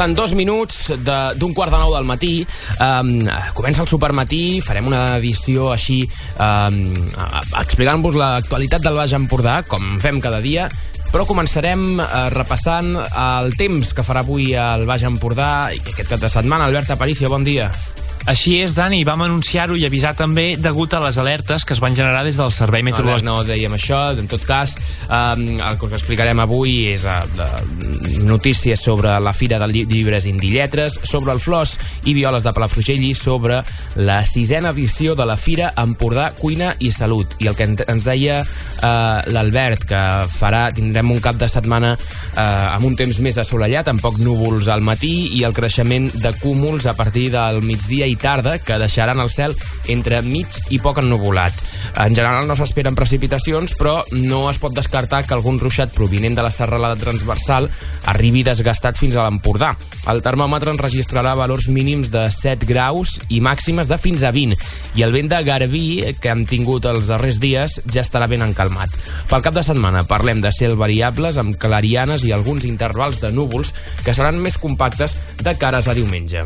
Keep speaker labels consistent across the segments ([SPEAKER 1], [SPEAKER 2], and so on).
[SPEAKER 1] Passant 2 minuts d'un 8:45 del matí, comença el Supermatí, farem una edició així explicant-vos l'actualitat del Baix Empordà, com fem cada dia, però començarem repassant el temps que farà avui al Baix Empordà i aquest cap de setmana. Albert Aparicio, bon dia.
[SPEAKER 2] Així és, Dani, vam anunciar-ho i avisar també degut a les alertes que es van generar des del Servei Meteorològic.
[SPEAKER 1] No dèiem això, en tot cas, el que us explicarem avui és notícies sobre la Fira de Llibres Indie Lletres, sobre el flors i violes de Palafrugell i sobre la 6ª edició de la Fira Empordà Cuina i Salut. I el que ens deia l'Albert, que tindrem un cap de setmana amb un temps més assolellat, amb poc núvols al matí i el creixement de cúmuls a partir del migdia i tarda, que deixaran el cel entre mig i poc ennuvolat. En general no s'esperen precipitacions, però no es pot descartar que algun ruixat provinent de la serralada transversal arribi desgastat fins a l'Empordà. El termòmetre enregistrarà valors mínims de 7 graus i màximes de fins a 20, i el vent de garbí que hem tingut els darrers dies ja estarà ben encalmat. Pel cap de setmana parlem de cel variables amb clarianes i alguns intervals de núvols que seran més compactes de cares a diumenge.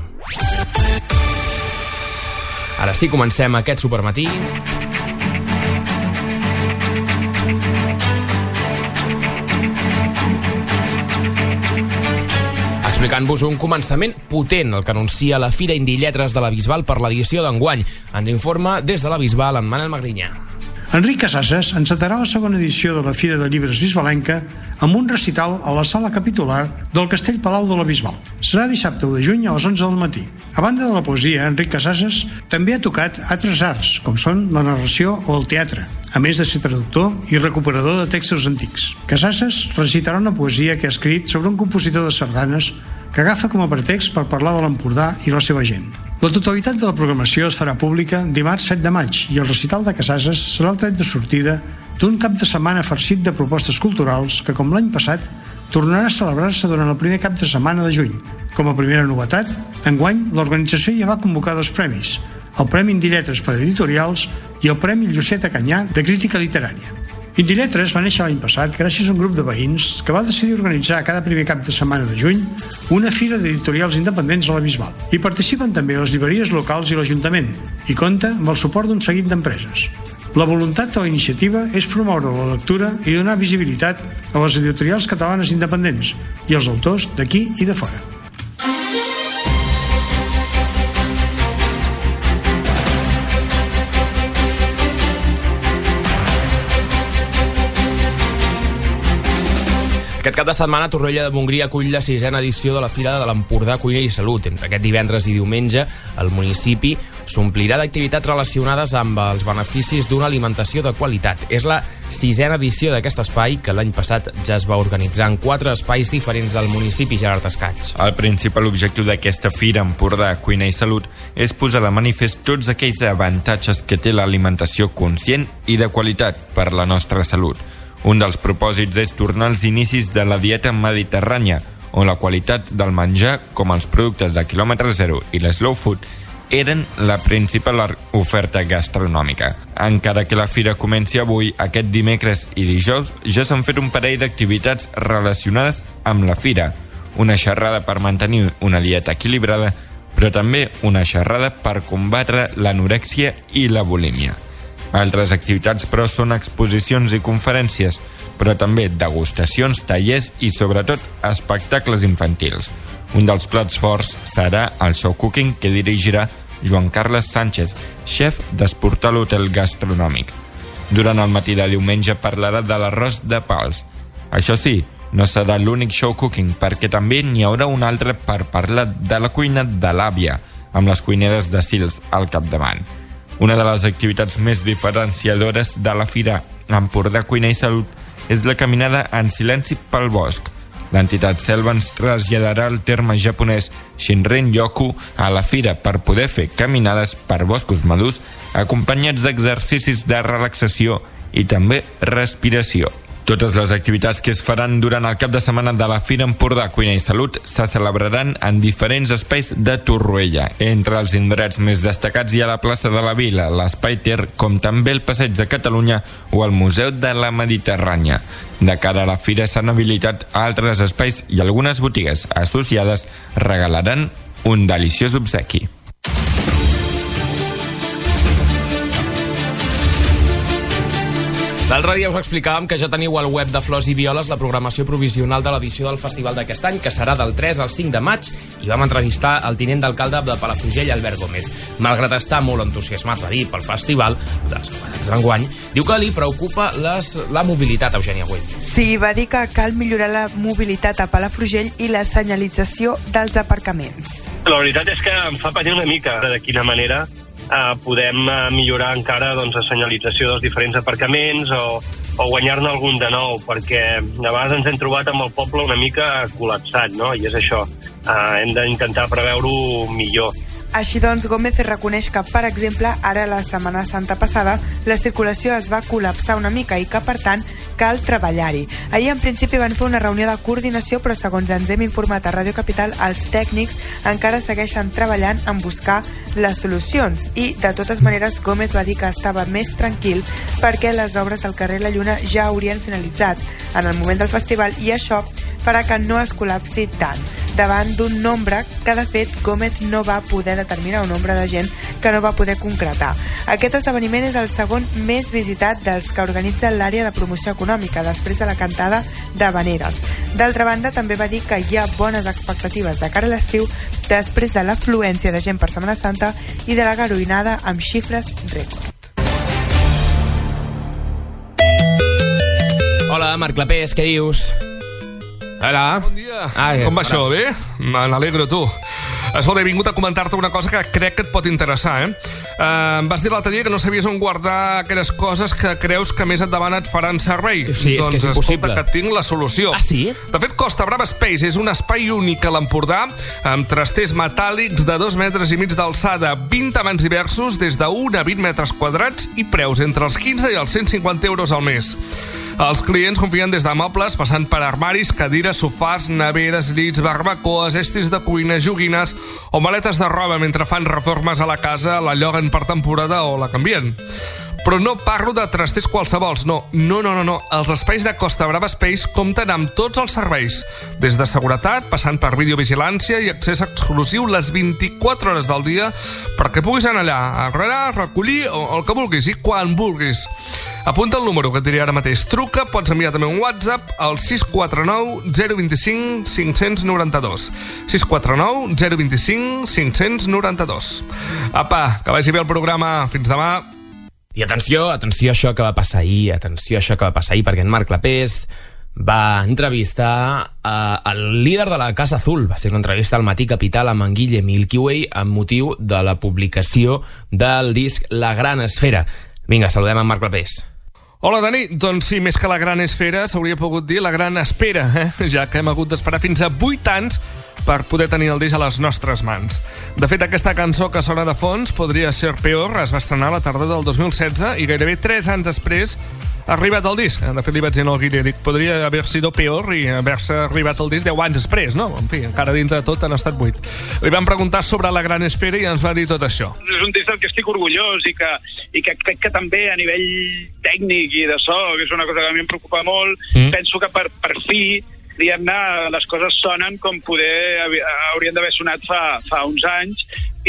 [SPEAKER 1] Ara sí, comencem aquest Supermatí. Explicant-vos un començament potent, el que anuncia la Fira Indie Lletres de la Bisbal per l'edició d'enguany. Ens informa des de la Bisbal en Manel Magrinyà.
[SPEAKER 3] Enric Casasses encetarà la segona edició de la Fira de Llibres Bisbalenca amb un recital a la sala capitular del Castell Palau de la Bisbal. Serà dissabte 1 de juny a les 11 del matí. A banda de la poesia, Enric Casasses també ha tocat altres arts, com són la narració o el teatre, a més de ser traductor i recuperador de textos antics. Casasses recitarà una poesia que ha escrit sobre un compositor de sardanes que agafa com a pretext per parlar de l'Empordà i la seva gent. La totalitat de la programació es farà pública dimarts 7 de maig i el recital de Casasses serà el tret de sortida d'un cap de setmana farcit de propostes culturals que, com l'any passat, tornarà a celebrar-se durant el primer cap de setmana de juny. Com a primera novetat, enguany l'organització ja va convocar 2 premis, el Premi Indie Lletres per editorials i el Premi Lluceta Canyà de crítica literària. Indie Lletres va néixer l'any passat gràcies a un grup de veïns que va decidir organitzar cada primer cap de setmana de juny una fira d'editorials independents a la Bisbal. Hi participen també les llibreries locals i l'Ajuntament i compta amb el suport d'un seguit d'empreses. La voluntat de la iniciativa és promoure la lectura i donar visibilitat a les editorials catalanes independents i als autors d'aquí i de fora.
[SPEAKER 1] Aquest cap de setmana, Torroella de Montgrí acull la 6ª edició de la Fira de l'Empordà Cuina i Salut. Entre aquest divendres i diumenge, el municipi s'omplirà d'activitats relacionades amb els beneficis d'una alimentació de qualitat. És la 6ª edició d'aquest espai, que l'any passat ja es va organitzar en 4 espais diferents del municipi, Gerard Escaig.
[SPEAKER 4] El principal objectiu d'aquesta Fira Empordà Cuina i Salut és posar de manifest tots aquells avantatges que té l'alimentació conscient i de qualitat per la nostra salut. Un dels propòsits és tornar als inicis de la dieta mediterrània, on la qualitat del menjar, com els productes de quilòmetre zero i l'slow food, eren la principal oferta gastronòmica. Encara que la fira comenci avui, aquest dimecres i dijous ja s'han fet un parell d'activitats relacionades amb la fira. Una xerrada per mantenir una dieta equilibrada, però també una xerrada per combatre l'anorèxia i la bulímia. Altres activitats, però, són exposicions i conferències, però també degustacions, tallers i, sobretot, espectacles infantils. Un dels plats forts serà el show cooking que dirigirà Joan Carles Sánchez, xef d'Esportal Hotel Gastronòmic. Durant el matí de diumenge parlarà de l'arròs de pals. Això sí, no serà l'únic show cooking, perquè també n'hi haurà un altre per parlar de la cuina de l'àvia, amb les cuineres de Sils al capdavant. Una de les activitats més diferenciadores de la Fira Empordà Cuina i Salut és la caminada en silenci pel bosc. L'entitat Selva ens traslladarà el terme japonès Shinrin-yoku a la fira per poder fer caminades per boscos madurs acompanyats d'exercicis de relaxació i també respiració. Totes les activitats que es faran durant el cap de setmana de la Fira Empordà Cuina i Salut se celebraran en diferents espais de Torroella. Entre els indrets més destacats hi ha la plaça de la Vila, l'Espai Ter, com també el Passeig de Catalunya o el Museu de la Mediterrània. De cara a la fira s'han habilitat altres espais i algunes botigues associades regalaran un deliciós obsequi.
[SPEAKER 1] L'altre dia us explicàvem que ja teniu al web de Flors i Violes la programació provisional de l'edició del festival d'aquest any, que serà del 3 al 5 de maig, i vam entrevistar el tinent d'alcalde de Palafrugell, Albert Gómez. Malgrat estar molt entusiasmat, va dir, pel festival dels novetats d'enguany, diu que li preocupa la mobilitat, Eugènia Güell.
[SPEAKER 5] Sí, va dir que cal millorar la mobilitat a Palafrugell i la senyalització dels aparcaments.
[SPEAKER 6] La veritat és que em fa patir una mica de quina manera podem millorar encara la senyalització dels diferents aparcaments o guanyar-ne algun de nou, perquè a vegades ens hem trobat amb el poble una mica col·lapsat, no? I és això, hem d'intentar preveure-ho millor.
[SPEAKER 5] Així doncs, Gómez reconeix que, per exemple, ara la Setmana Santa passada, la circulació es va col·lapsar una mica i que, per tant, cal treballar-hi. Ahir, en principi, van fer una reunió de coordinació, però, segons ens hem informat a Ràdio Capital, els tècnics encara segueixen treballant en buscar les solucions. I, de totes maneres, Gómez va dir que estava més tranquil perquè les obres al carrer La Lluna ja haurien finalitzat en el moment del festival i això farà que no es col·lapsi tant. Davant d'un nombre que, de fet, Gómez no va poder determinar un nombre de gent que no va poder concretar. Aquest esdeveniment és el segon més visitat dels que organitza l'àrea de promoció econòmica, després de la cantada d'Havaneres. D'altra banda, també va dir que hi ha bones expectatives de cara a l'estiu després de l'afluència de gent per Setmana Santa i de la garoinada amb xifres rècord.
[SPEAKER 1] Hola, Marc Clapés, què dius? Hola.
[SPEAKER 7] Bon dia. Com va això, bé? Me n'alegro, tu. Escolta, he vingut a comentar-te una cosa que crec que et pot interessar, Em vas dir l'altre dia que no sabies on guardar aquelles coses que creus que més endavant et faran servei.
[SPEAKER 1] Sí, és que és impossible.
[SPEAKER 7] Escolta, que tinc la solució.
[SPEAKER 1] Ah, sí?
[SPEAKER 7] De fet, Costa Brava Space és un espai únic a l'Empordà, amb trasters metàl·lics de 2,5 metres d'alçada, 20 amants diversos, des de 1 a 20 metres quadrats i preus entre els 15 i els 150 euros al mes. Els clients confien des de mobles, passant per armaris, cadires, sofàs, neveres, llits, barbacoes, estris de cuina, joguines o maletes de roba mentre fan reformes a la casa, la lloguen per temporada o la canvien. Però no parlo de trasters qualsevols, no. Els espais de Costa Brava Space compten amb tots els serveis, des de seguretat, passant per videovigilància i accés exclusiu les 24 hores del dia perquè puguis anar allà a arreglar, recollir o el que vulguis i quan vulguis. Apunta el número que et diré ara mateix. Truca, pots enviar també un WhatsApp al 649 025 592. 649 025 592. Apa, que vagi bé el programa. Fins demà.
[SPEAKER 1] I atenció a això que va passar ahir, perquè en Marc Clapés va entrevistar el líder de la Casa Azul. Va ser una entrevista al Matí Capital amb en Guille Milky Way amb motiu de la publicació del disc La Gran Esfera. Vinga, saludem en Marc Clapés.
[SPEAKER 7] Hola, Dani. Doncs sí, més que la gran esfera, s'hauria pogut dir la gran espera, ja que hem hagut d'esperar fins a 8 anys per poder tenir el disc a les nostres mans. De fet, aquesta cançó que sona de fons, Podria ser peor, es va estrenar a la tardor del 2016 i gairebé 3 anys després ha arribat el disc. De fet, li vaig dir al Guille, dic, podria haver sido peor i haver-se arribat el disc 10 anys després, no? En fi, encara dintre de tot han estat 8. Li vam preguntar sobre la gran esfera i ens va dir tot això.
[SPEAKER 8] És un disc del que estic orgullós i que crec que també a nivell tècnic i de so, que és una cosa que a mi em preocupa molt, penso que per fi, diguem-ne, les coses sonen com poder haurien d'haver sonat fa uns anys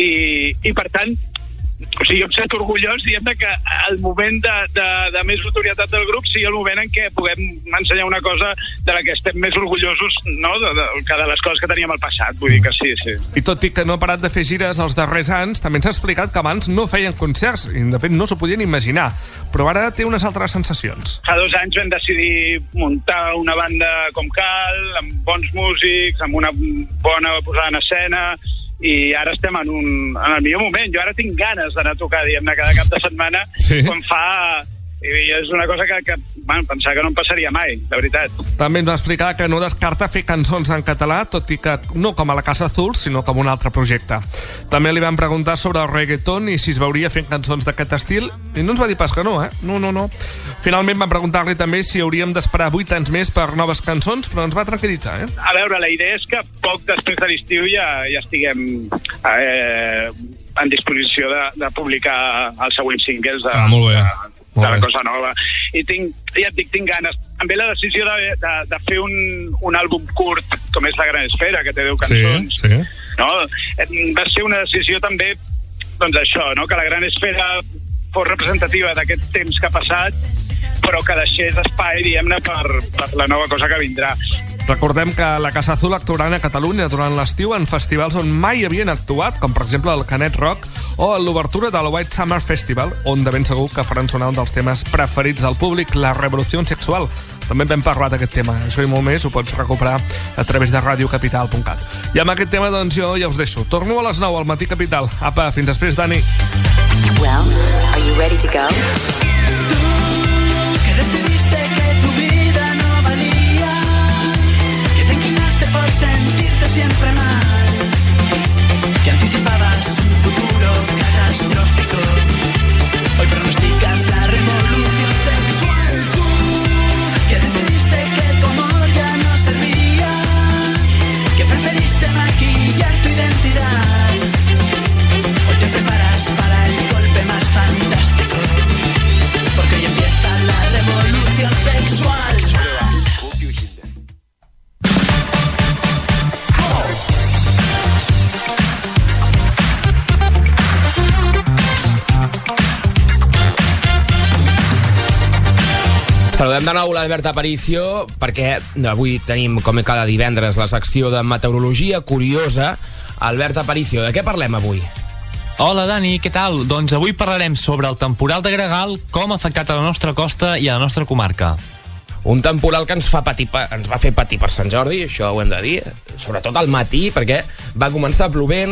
[SPEAKER 8] i per tant, o sigui, jo em sento orgullós, diguem-ne, que el moment de més notorietat del grup sigui el moment en què puguem ensenyar una cosa de la que estem més orgullosos, no?, que de les coses que teníem al passat, vull dir que sí.
[SPEAKER 7] I tot i que no ha parat de fer gires els darrers anys, també ens ha explicat que abans no feien concerts, i de fet no s'ho podien imaginar, però ara té unes altres sensacions.
[SPEAKER 8] Fa 2 anys vam decidir muntar una banda com cal, amb bons músics, amb una bona posada en escena, i ara estem en el millor moment. Jo ara tinc ganes d'anar a tocar, diguem-ne, cada cap de setmana, sí. Quan fa I és una cosa que pensava que no em passaria mai, de veritat.
[SPEAKER 7] També ens va explicar que no descarta fer cançons en català, tot i que no com a la Casa Azul, sinó com un altre projecte. També li vam preguntar sobre el reggaeton i si es veuria fent cançons d'aquest estil, i no ens va dir pas que no, No. Finalment vam preguntar-li també si hauríem d'esperar 8 anys més per noves cançons, però ens va tranquil·litzar,
[SPEAKER 8] A veure, la idea és que poc després de l'estiu ja estiguem en disposició de publicar els següents singles
[SPEAKER 7] molt bé.
[SPEAKER 8] De la cosa nova. I ja et dic, tinc ganes. També la decisió de fer un àlbum curt, com és La Gran Esfera, que té 10 cançons,
[SPEAKER 7] sí.
[SPEAKER 8] No? Va ser una decisió també, doncs això, no? Que La Gran Esfera fos representativa d'aquest temps que ha passat, però que deixés espai, diguem-ne, per la nova cosa que vindrà.
[SPEAKER 7] Recordem que la Casa Azul actuaran a Catalunya durant l'estiu en festivals on mai havien actuat, com per exemple el Canet Rock o l'obertura del White Summer Festival, on de ben segur que faran sonar un dels temes preferits del públic, la revolució sexual. També vam parlar d'aquest tema. Això i molt més ho pots recuperar a través de radiocapital.cat. I amb aquest tema, doncs, jo ja us deixo. Torno a les 9 al Matí Capital. Apa, fins després, Dani.
[SPEAKER 9] Well, are you ready to go?
[SPEAKER 10] Sentirte siempre mal, que anticipabas un futuro catastrófico, hoy pronosticas la revolución sexual. Tú, que decidiste que tu amor ya no servía, que preferiste maquillar tu identidad, hoy te preparas para el golpe más fantástico, porque hoy empieza la revolución sexual.
[SPEAKER 1] Saludem de nou l'Albert Aparicio perquè avui tenim, com cada divendres, la secció de meteorologia curiosa. Albert Aparicio, de què parlem avui?
[SPEAKER 2] Hola Dani, què tal? Doncs avui parlarem sobre el temporal de Gregal, com ha afectat a la nostra costa i a la nostra comarca.
[SPEAKER 1] Un temporal que ens va fer patir per Sant Jordi, això ho hem de dir, sobretot al matí, perquè va començar plovent,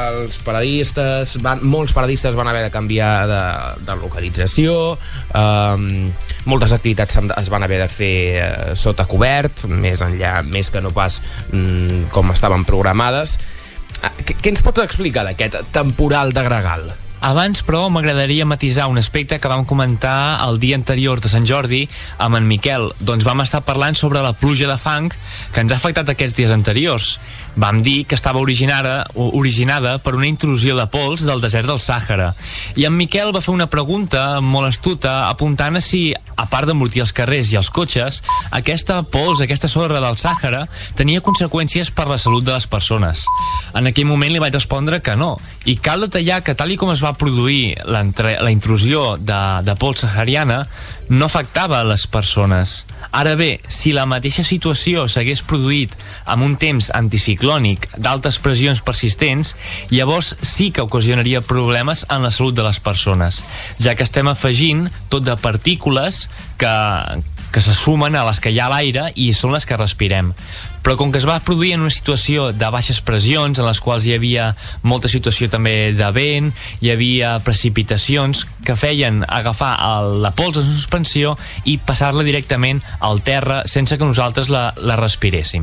[SPEAKER 1] molts paradistes van haver de canviar de localització, moltes activitats es van haver de fer sota cobert, més que no pas com estaven programades. Què ens pots explicar d'aquest temporal de Gregal?
[SPEAKER 2] Abans, però, m'agradaria matisar un aspecte que vam comentar el dia anterior de Sant Jordi amb en Miquel. Doncs vam estar parlant sobre la pluja de fang que ens ha afectat aquests dies anteriors. Vam dir que estava originada per una intrusió de pols del desert del Sàhara. I en Miquel va fer una pregunta molt astuta apuntant a si, a part d'embrutir els carrers i els cotxes, aquesta pols, aquesta sorra del Sàhara tenia conseqüències per la salut de les persones. En aquell moment li vaig respondre que no. I cal detallar que tal com es va produir la intrusió de pols sahariana, no afectava les persones. Ara bé, si la mateixa situació s'hagués produït amb un temps anticiclònic d'altes pressions persistents, llavors sí que ocasionaria problemes en la salut de les persones, ja que estem afegint tot de partícules que se sumen a les que hi ha a l'aire i són les que respirem. Però com que es va produir en una situació de baixes pressions, en les quals hi havia molta situació també de vent, hi havia precipitacions que feien agafar la pols en suspensió i passar-la directament al terra sense que nosaltres la respiréssim.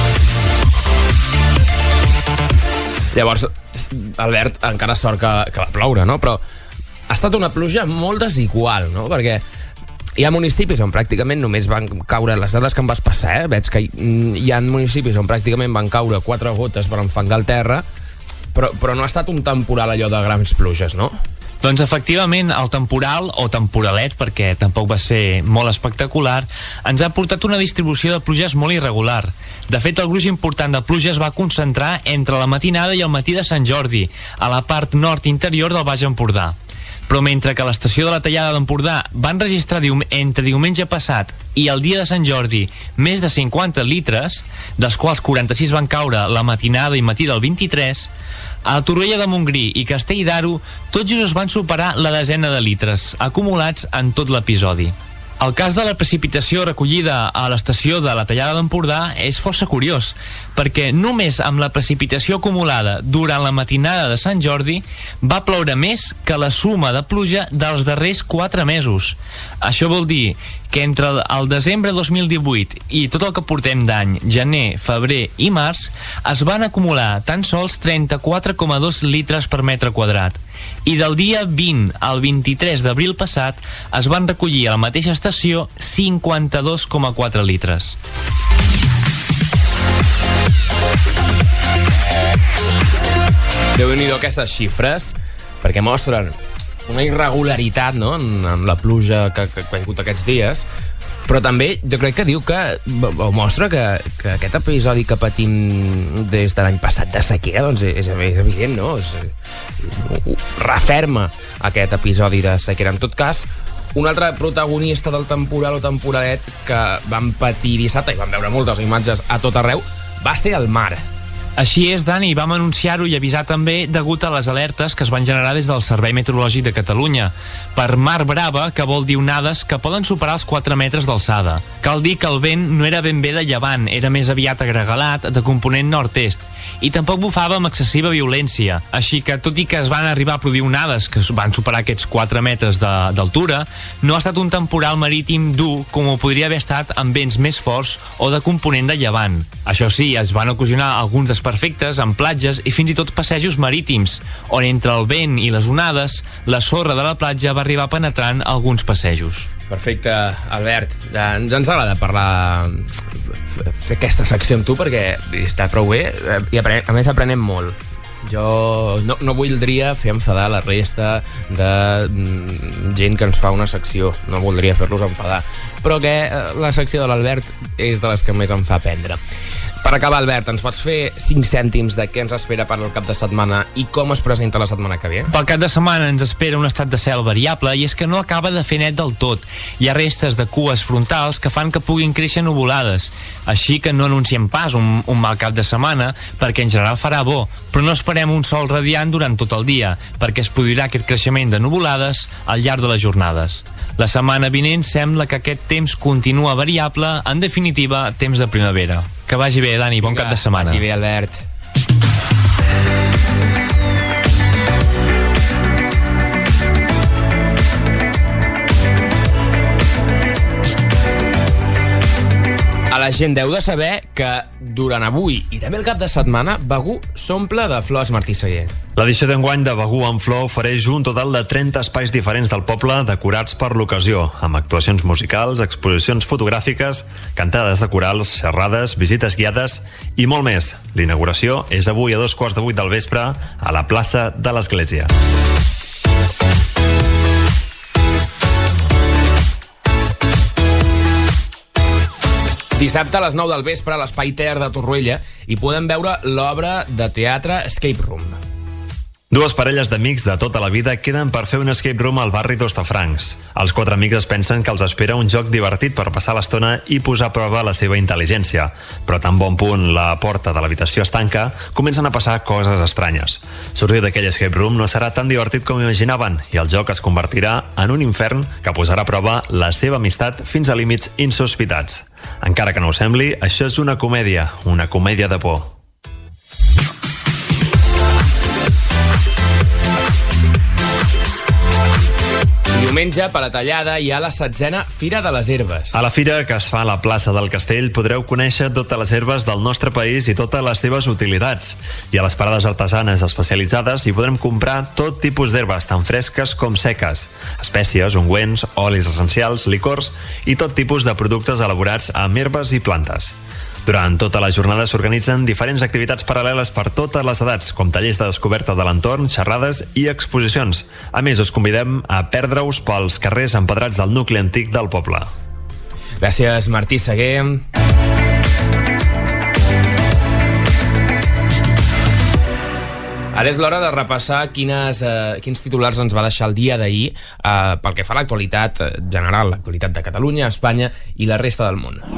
[SPEAKER 1] Llavors, Albert, encara sort que va ploure, no? Però ha estat una pluja molt desigual, no? Perquè hi ha municipis on pràcticament només van caure, les dades que em vas passar, veig que hi ha municipis on pràcticament van caure 4 gotes per enfangar el terra, però no ha estat un temporal allò de grans pluges, no?
[SPEAKER 2] Doncs efectivament el temporal, o temporalet, perquè tampoc va ser molt espectacular, ens ha portat una distribució de pluges molt irregular. De fet, el gruix important de pluja es va concentrar entre la matinada i el matí de Sant Jordi, a la part nord interior del Baix Empordà. Però mentre que a l'estació de la Tallada d'Empordà van registrar entre diumenge passat i el dia de Sant Jordi més de 50 litres, dels quals 46 van caure la matinada i matí del 23, a la Torroella de Montgrí i Castell d'Aro tots just van superar la desena de litres acumulats en tot l'episodi. El cas de la precipitació recollida a l'estació de la Tallada d'Empordà és força curiós, perquè només amb la precipitació acumulada durant la matinada de Sant Jordi va ploure més que la suma de pluja dels darrers 4 mesos. Això vol dir que entre el desembre 2018 i tot el que portem d'any, gener, febrer i març, es van acumular tan sols 34,2 litres per metre quadrat. I del dia 20 al 23 d'abril passat es van recollir a la mateixa estació 52,4 litres.
[SPEAKER 1] Déu-n'hi-do aquestes xifres, perquè mostren una irregularitat, no?, en la pluja que ha caigut aquests dies, però també jo crec que diu que, o mostra que aquest episodi que patim des de l'any passat de sequera, doncs és evident, no? Referma aquest episodi de sequera. En tot cas, un altre protagonista del temporal o temporalet que vam patir dissabte, i vam veure moltes imatges a tot arreu, va ser el mar.
[SPEAKER 2] Així és, Dani, vam anunciar-ho i avisar també degut a les alertes que es van generar des del Servei Meteorològic de Catalunya per mar brava, que vol dir onades que poden superar els 4 metres d'alçada. Cal dir que el vent no era ben bé de llevant, era més aviat agregalat de component nord-est, i tampoc bufava amb excessiva violència, així que tot i que es van arribar a produir onades que van superar aquests 4 metres d'altura, no ha estat un temporal marítim dur com ho podria haver estat amb vents més forts o de component de llevant. Això sí, es van ocasionar alguns desperfectes en platges i fins i tot passejos marítims, on entre el vent i les onades, la sorra de la platja va arribar penetrant alguns passejos.
[SPEAKER 1] Perfecte, Albert. Ens agrada parlar, fer aquesta secció amb tu, perquè està prou bé i a més aprenem molt. Jo no voldria fer enfadar la resta de gent que ens fa una secció, no voldria fer-los enfadar, però que la secció de l'Albert és de les que més em fa aprendre. Per acabar, Albert, ens pots fer 5 cèntims de què ens espera per al cap de setmana i com es presenta la setmana que ve?
[SPEAKER 2] Pel cap de setmana ens espera un estat de cel variable i és que no acaba de fer net del tot. Hi ha restes de cues frontals que fan que puguin créixer nuvolades. Així que no anunciem pas un mal cap de setmana, perquè en general farà bo, però no esperem un sol radiant durant tot el dia, perquè es produirà aquest creixement de nuvolades al llarg de les jornades. La setmana vinent sembla que aquest temps continua variable, en definitiva, temps de primavera. Que vagi bé, Dani, bon cap de setmana.
[SPEAKER 1] Vagi bé, Albert. La gent deu de saber que durant avui i també el cap de setmana Begur s'omple de flors, Martí Seguer.
[SPEAKER 11] L'edició d'enguany de Begur en Flor ofereix un total de 30 espais diferents del poble decorats per l'ocasió, amb actuacions musicals, exposicions fotogràfiques, cantades de corals, xerrades, visites guiades i molt més. L'inauguració és avui a 7:15 del vespre a la plaça de l'Església.
[SPEAKER 1] Dissabte a les 9 del vespre a l'Espai Ter de Torroella hi podem veure l'obra de teatre Escape Room.
[SPEAKER 11] Dues parelles d'amics de tota la vida queden per fer un escape room al barri d'Hostafrancs. Els 4 amics es pensen que els espera un joc divertit per passar l'estona i posar a prova la seva intel·ligència. Però tan bon punt la porta de l'habitació es tanca, comencen a passar coses estranyes. Sortir d'aquell escape room no serà tan divertit com imaginaven i el joc es convertirà en un infern que posarà a prova la seva amistat fins a límits insospitats. Encara que no ho sembli, això és una comèdia de por.
[SPEAKER 1] Diumenge, per la Tallada, hi ha la 7a Fira de les Herbes.
[SPEAKER 11] A la fira, que es fa a la plaça del Castell, podreu conèixer totes les herbes del nostre país i totes les seves utilitats. I a les parades artesanes especialitzades hi podrem comprar tot tipus d'herbes, tant fresques com seques, espècies, ungüents, olis essencials, licors i tot tipus de productes elaborats amb herbes i plantes. Durant tota la jornada s'organitzen diferents activitats paral·leles per totes les edats, com tallers de descoberta de l'entorn, xerrades i exposicions. A més, us convidem a perdre-us pels carrers empedrats del nucli antic del poble.
[SPEAKER 1] Gràcies, Martí Seguer. Ara és l'hora de repassar quins titulars ens va deixar el dia d'ahir pel que fa a l'actualitat general, l'actualitat de Catalunya, Espanya i la resta del món.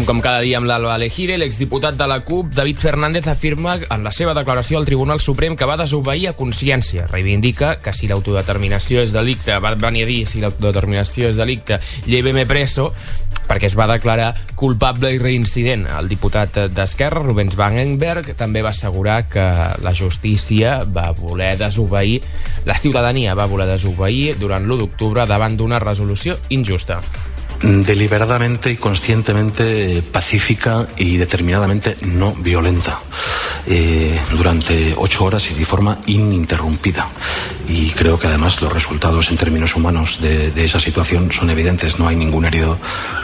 [SPEAKER 1] Parlem com cada dia amb l'Alba Alejide. L'exdiputat de la CUP, David Fernández, afirma en la seva declaració al Tribunal Suprem que va desobeir a consciència. Reivindica que si l'autodeterminació és delicte, va venir a dir si l'autodeterminació és delicte, lléveme preso, perquè es va declarar culpable i reincident. El diputat d'Esquerra, Rubens Wagenberg, també va assegurar que la justícia va voler desobeir, la ciutadania va voler desobeir durant l'1 d'octubre davant d'una resolució injusta.
[SPEAKER 12] Deliberadamente y conscientemente pacífica y determinadamente no violenta durante 8 horas y de forma ininterrumpida, y creo que además los resultados en términos humanos de esa situación son evidentes. No hay ningún herido,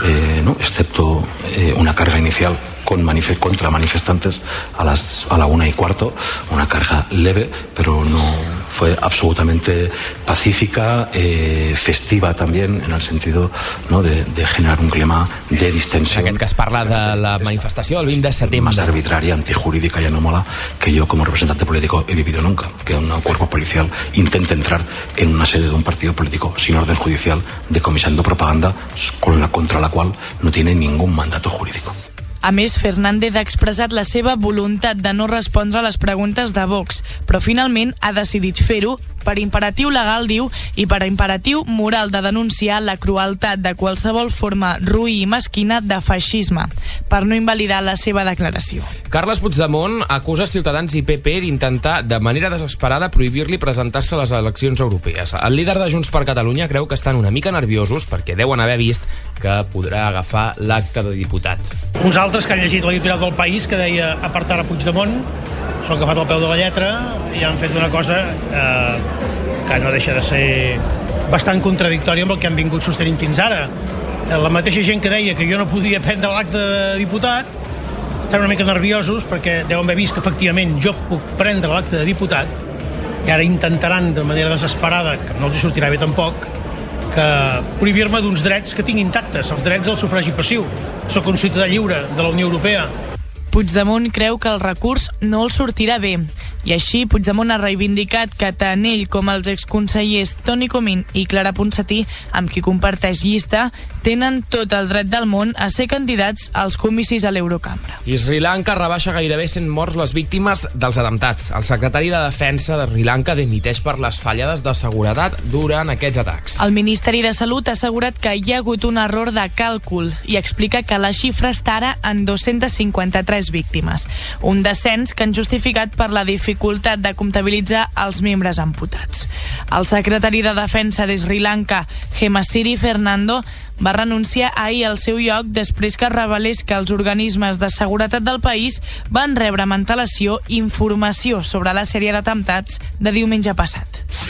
[SPEAKER 12] excepto una carga inicial contra manifestantes a la 1:15, una carga leve, pero no fue absolutamente pacífica, festiva también, en el sentido de generar un clima de distensión.
[SPEAKER 1] En aquest cas parla de la manifestació del 20 de setembre.
[SPEAKER 12] Más arbitraria, antijurídica y anómala que yo como representante político he vivido nunca, que un cuerpo policial intente entrar en una sede de un partido político sin orden judicial, decomisando propaganda contra la cual no tiene ningún mandato jurídico.
[SPEAKER 13] A més, Fernández ha expressat la seva voluntat de no respondre a les preguntes de Vox, però finalment ha decidit fer-ho per imperatiu legal, diu, i per imperatiu moral de denunciar la crueltat de qualsevol forma ruï i mesquina de feixisme, per no invalidar la seva declaració.
[SPEAKER 1] Carles Puigdemont acusa Ciutadans i PP d'intentar de manera desesperada prohibir-li presentar-se a les eleccions europees. El líder de Junts per Catalunya creu que estan una mica nerviosos perquè deuen haver vist que podrà agafar l'acta de diputat.
[SPEAKER 14] Uns altres que han llegit l'editorial del País que deia apartar a Puigdemont, s'ho han agafat al peu de la lletra i han fet una cosa que no deixa de ser bastant contradictòria amb el que han vingut sostenint fins ara. La mateixa gent que deia que jo no podia prendre l'acta de diputat estan una mica nerviosos perquè deuen haver vist que efectivament jo puc prendre l'acta de diputat, i ara intentaran de manera desesperada, que no els sortirà bé tampoc, que prohibir-me d'uns drets que tinc intactes, els drets al sufragi passiu. Soc un ciutadà lliure de la Unió Europea.
[SPEAKER 13] Puigdemont creu que el recurs no el sortirà bé, i així Puigdemont ha reivindicat que tant ell com els exconsellers Toni Comín i Clara Ponsatí, amb qui comparteix llista, tenen tot el dret del món a ser candidats als comicis a l'Eurocambra.
[SPEAKER 1] I Sri Lanka rebaixa gairebé 100 morts les víctimes dels atemptats. El secretari de Defensa de Sri Lanka dimiteix per les fallades de seguretat durant aquests atacs.
[SPEAKER 13] El Ministeri de Salut ha assegurat que hi ha hagut un error de càlcul i explica que la xifra està ara en 253 víctimes, un descens que han justificat per la dificultat de comptabilitzar els membres amputats. El secretari de Defensa de Sri Lanka, Hemasiri Fernando, va renunciar ahir al seu lloc després que revelés que els organismes de seguretat del país van rebre amb antelació informació sobre la sèrie d'atemptats de diumenge passat.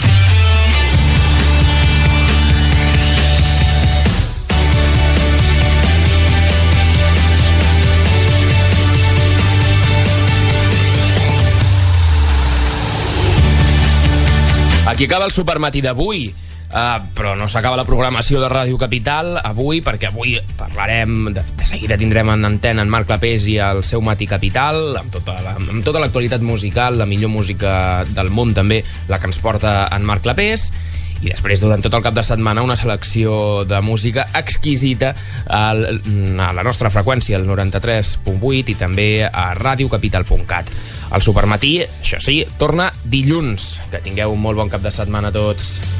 [SPEAKER 1] Aquí acaba el Supermatí d'avui. Però no s'acaba la programació de Ràdio Capital avui, perquè avui parlarem, de seguida tindrem en antena en Marc Clapés i el seu Matí Capital, amb tota l'actualitat musical, la millor música del món també, la que ens porta en Marc Clapés. I després, durant tot el cap de setmana, una selecció de música exquisita a la nostra freqüència, el 93.8, i també a radiocapital.cat. El Supermatí, això sí, torna dilluns. Que tingueu un molt bon cap de setmana a tots.